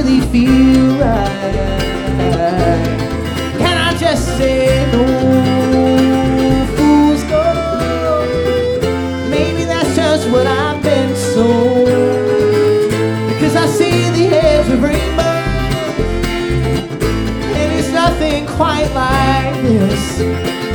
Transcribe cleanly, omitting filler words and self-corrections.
really feel right. Can I just say no? Fools gold. Maybe that's just what I've been sold. Because I see the edge of rainbows, and it's nothing quite like this.